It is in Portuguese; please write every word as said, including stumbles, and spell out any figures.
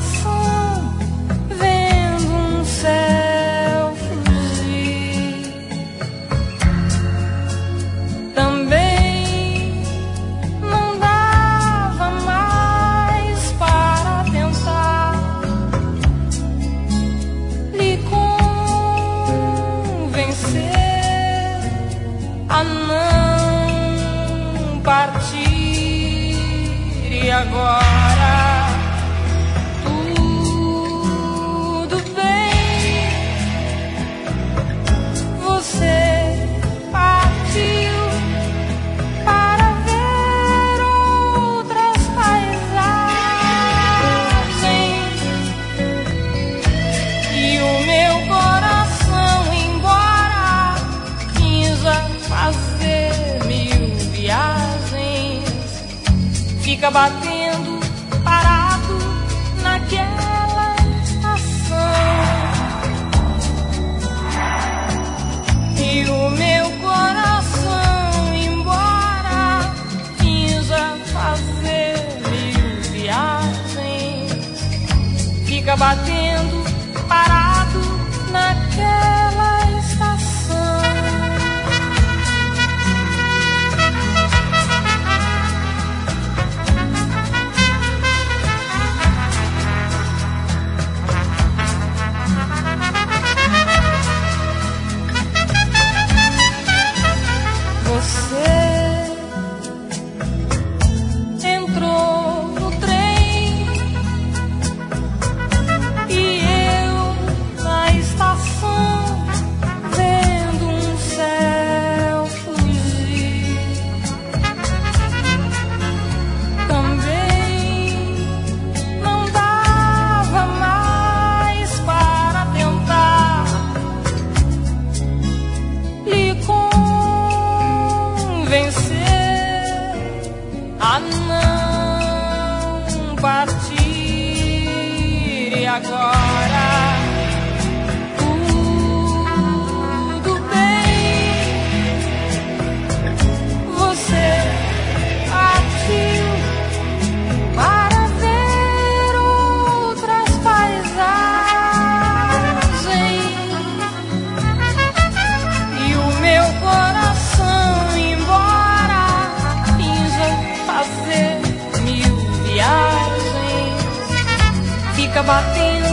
estação, vendo um céu fugir. Também não dava mais para tentar lhe convencer a não partir. E agora tudo bem, você partiu para ver outras paisagens, e o meu coração, embora quinza fazer mil viagens, fica batendo parado naquela estação. E o meu coração, embora quinza fazer mil viagens, fica batendo parado naquela estação. Você entrou no trem e eu na estação, vendo um céu fugir. Também não dava mais para tentar lhe vencer a não partir. E agora tudo bem, você partiu para ver outras paisagens, e o meu coração, fazer mil viagens, fica batendo